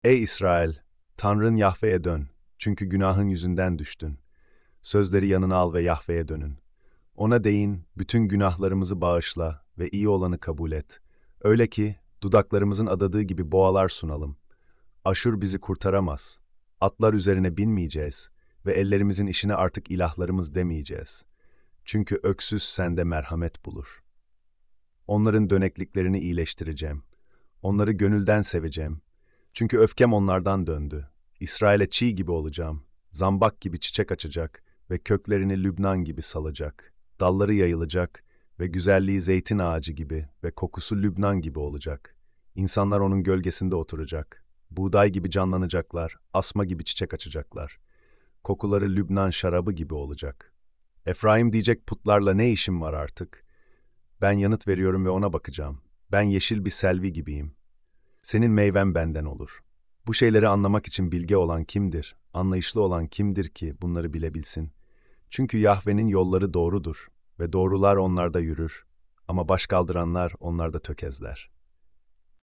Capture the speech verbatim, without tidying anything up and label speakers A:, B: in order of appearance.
A: Ey İsrail! Tanrın Yahve'ye dön. Çünkü günahın yüzünden düştün. Sözleri yanına al ve Yahve'ye dönün. Ona deyin, bütün günahlarımızı bağışla ve iyi olanı kabul et. Öyle ki dudaklarımızın adadığı gibi boğalar sunalım. Aşur bizi kurtaramaz. Atlar üzerine binmeyeceğiz ve ellerimizin işine artık ilahlarımız demeyeceğiz. Çünkü öksüz sende merhamet bulur. Onların dönekliklerini iyileştireceğim. Onları gönülden seveceğim. Çünkü öfkem onlardan döndü. İsrail'e çiğ gibi olacağım. Zambak gibi çiçek açacak ve köklerini Lübnan gibi salacak. Dalları yayılacak ve güzelliği zeytin ağacı gibi ve kokusu Lübnan gibi olacak. İnsanlar onun gölgesinde oturacak. Buğday gibi canlanacaklar, asma gibi çiçek açacaklar. Kokuları Lübnan şarabı gibi olacak. Efraim diyecek, putlarla ne işim var artık? Ben yanıt veriyorum ve ona bakacağım. Ben yeşil bir selvi gibiyim. Senin meyven benden olur. Bu şeyleri anlamak için bilge olan kimdir? Anlayışlı olan kimdir ki bunları bilebilsin? Çünkü Yahve'nin yolları doğrudur ve doğrular onlarda yürür. Ama baş kaldıranlar onlarda tökezler.